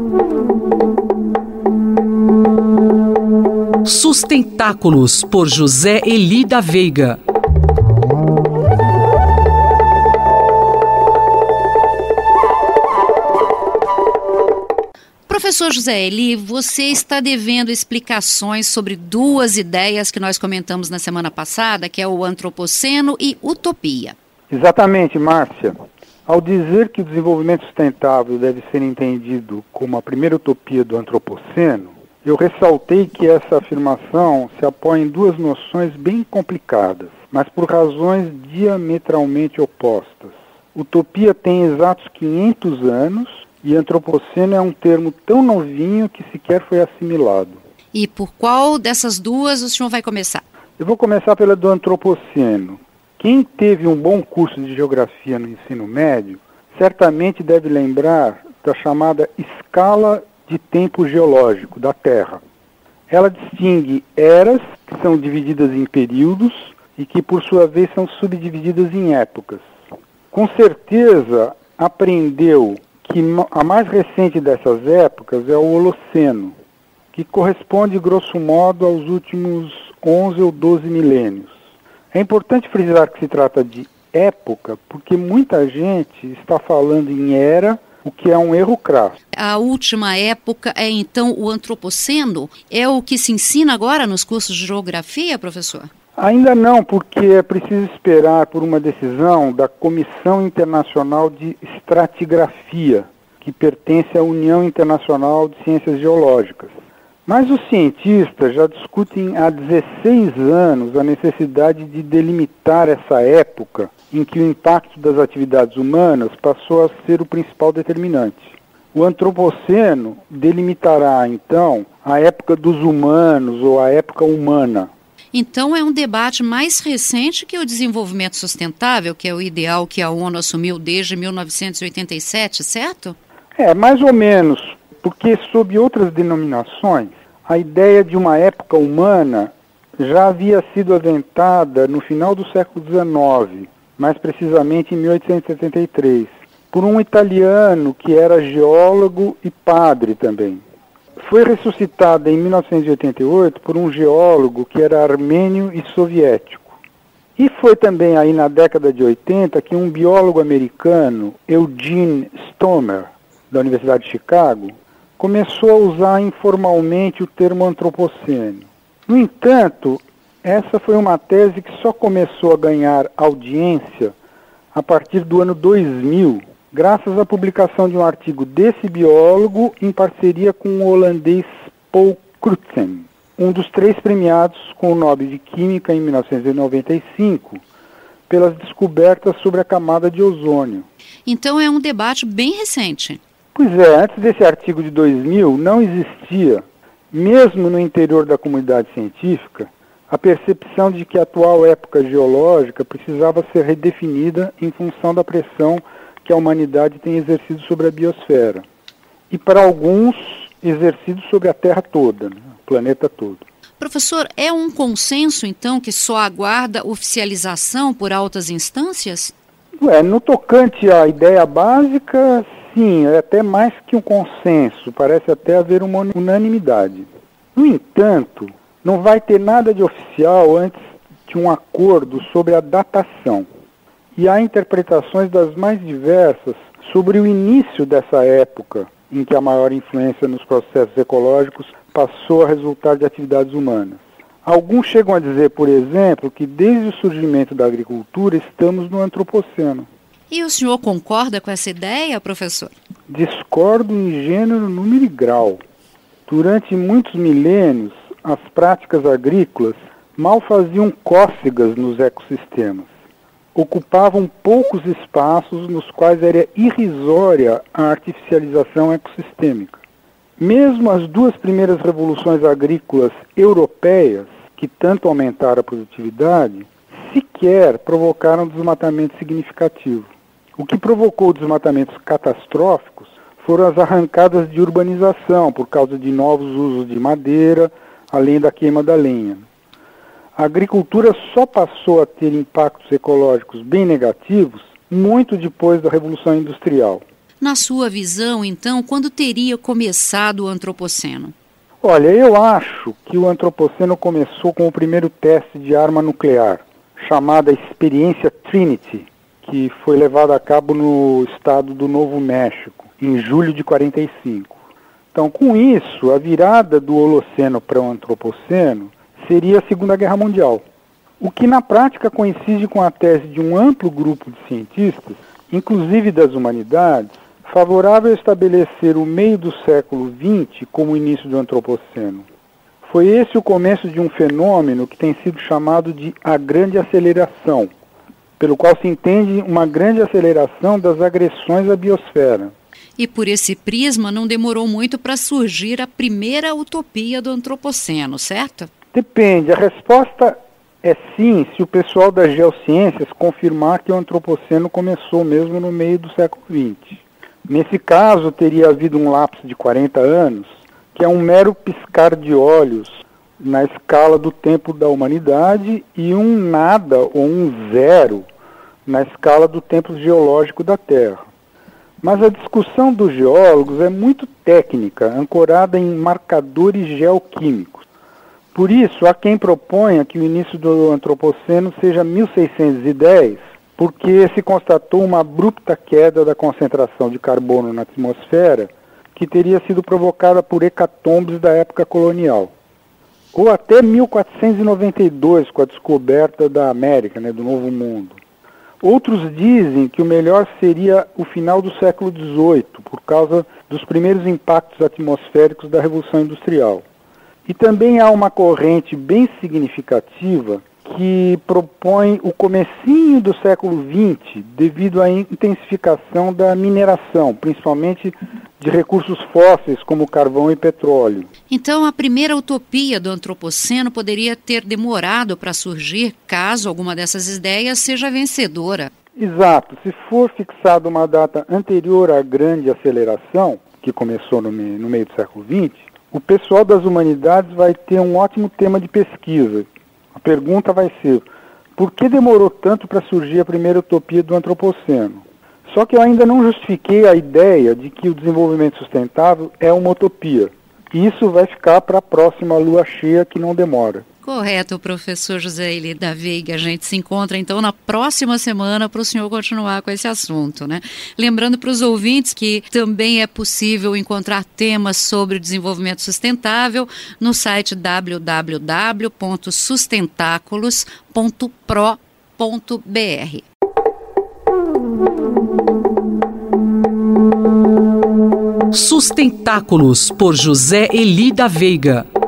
Sustentáculos, por José Eli da Veiga. Professor José Eli, você está devendo explicações sobre duas ideias que nós comentamos na semana passada, que é o antropoceno e utopia. Exatamente, Márcia. Ao dizer que o desenvolvimento sustentável deve ser entendido como a primeira utopia do antropoceno, eu ressaltei que essa afirmação se apoia em duas noções bem complicadas, mas por razões diametralmente opostas. Utopia tem exatos 500 anos e antropoceno é um termo tão novinho que sequer foi assimilado. E por qual dessas duas o senhor vai começar? Eu vou começar pela do antropoceno. Quem teve um bom curso de geografia no ensino médio, certamente deve lembrar da chamada escala de tempo geológico da Terra. Ela distingue eras, que são divididas em períodos, e que por sua vez são subdivididas em épocas. Com certeza, aprendeu que a mais recente dessas épocas é o Holoceno, que corresponde, grosso modo, aos últimos 11 ou 12 milênios. É importante frisar que se trata de época, porque muita gente está falando em era, o que é um erro crasso. A última época é, então, o antropoceno? É o que se ensina agora nos cursos de geografia, professor? Ainda não, porque é preciso esperar por uma decisão da Comissão Internacional de Estratigrafia, que pertence à União Internacional de Ciências Geológicas. Mas os cientistas já discutem há 16 anos a necessidade de delimitar essa época em que o impacto das atividades humanas passou a ser o principal determinante. O antropoceno delimitará, então, a época dos humanos ou a época humana. Então é um debate mais recente que o desenvolvimento sustentável, que é o ideal que a ONU assumiu desde 1987, certo? Mais ou menos, porque sob outras denominações, a ideia de uma época humana já havia sido aventada no final do século XIX, mais precisamente em 1873, por um italiano que era geólogo e padre também. Foi ressuscitada em 1988 por um geólogo que era armênio e soviético. E foi também aí na década de 80 que um biólogo americano, Eugene Stomer, da Universidade de Chicago, começou a usar informalmente o termo antropoceno. No entanto, essa foi uma tese que só começou a ganhar audiência a partir do ano 2000, graças à publicação de um artigo desse biólogo em parceria com o holandês Paul Crutzen, um dos 3 premiados com o Nobel de Química em 1995, pelas descobertas sobre a camada de ozônio. Então é um debate bem recente. Pois é, antes desse artigo de 2000 não existia, mesmo no interior da comunidade científica, a percepção de que a atual época geológica precisava ser redefinida em função da pressão que a humanidade tem exercido sobre a biosfera. E para alguns, exercido sobre a Terra toda, né, o planeta todo. Professor, é um consenso, então, que só aguarda oficialização por altas instâncias? No tocante à ideia básica, sim, é até mais que um consenso, parece até haver uma unanimidade. No entanto, não vai ter nada de oficial antes de um acordo sobre a datação. E há interpretações das mais diversas sobre o início dessa época em que a maior influência nos processos ecológicos passou a resultar de atividades humanas. Alguns chegam a dizer, por exemplo, que desde o surgimento da agricultura estamos no antropoceno. E o senhor concorda com essa ideia, professor? Discordo em gênero, número e grau. Durante muitos milênios, as práticas agrícolas mal faziam cócegas nos ecossistemas. Ocupavam poucos espaços nos quais era irrisória a artificialização ecossistêmica. Mesmo as 2 primeiras revoluções agrícolas europeias, que tanto aumentaram a produtividade, sequer provocaram desmatamento significativo. O que provocou desmatamentos catastróficos foram as arrancadas de urbanização por causa de novos usos de madeira, além da queima da lenha. A agricultura só passou a ter impactos ecológicos bem negativos muito depois da Revolução Industrial. Na sua visão, então, quando teria começado o Antropoceno? Olha, eu acho que o Antropoceno começou com o primeiro teste de arma nuclear, chamada Experiência Trinity, que foi levada a cabo no estado do Novo México, em julho de 45. Então, com isso, a virada do Holoceno para o Antropoceno seria a Segunda Guerra Mundial, o que na prática coincide com a tese de um amplo grupo de cientistas, inclusive das humanidades, favorável a estabelecer o meio do século XX como o início do Antropoceno. Foi esse o começo de um fenômeno que tem sido chamado de a grande aceleração, pelo qual se entende uma grande aceleração das agressões à biosfera. E por esse prisma não demorou muito para surgir a primeira utopia do Antropoceno, certo? Depende. A resposta é sim, se o pessoal das geociências confirmar que o Antropoceno começou mesmo no meio do século XX. Nesse caso, teria havido um lapso de 40 anos, que é um mero piscar de olhos na escala do tempo da humanidade e um nada ou um zero na escala do tempo geológico da Terra. Mas a discussão dos geólogos é muito técnica, ancorada em marcadores geoquímicos. Por isso, há quem proponha que o início do Antropoceno seja 1610, porque se constatou uma abrupta queda da concentração de carbono na atmosfera que teria sido provocada por hecatombes da época colonial. Ou até 1492, com a descoberta da América, do Novo Mundo. Outros dizem que o melhor seria o final do século XVIII, por causa dos primeiros impactos atmosféricos da Revolução Industrial. E também há uma corrente bem significativa que propõe o comecinho do século XX devido à intensificação da mineração, principalmente de recursos fósseis como carvão e petróleo. Então, a primeira utopia do Antropoceno poderia ter demorado para surgir caso alguma dessas ideias seja vencedora. Exato. Se for fixada uma data anterior à grande aceleração, que começou no meio do século XX, o pessoal das humanidades vai ter um ótimo tema de pesquisa. A pergunta vai ser, por que demorou tanto para surgir a primeira utopia do Antropoceno? Só que eu ainda não justifiquei a ideia de que o desenvolvimento sustentável é uma utopia. E isso vai ficar para a próxima lua cheia, que não demora. Correto, professor José Eli da Veiga. A gente se encontra, então, na próxima semana para o senhor continuar com esse assunto, né? Lembrando para os ouvintes que também é possível encontrar temas sobre o desenvolvimento sustentável no site www.sustentáculos.pro.br. Sustentáculos, por José Eli da Veiga.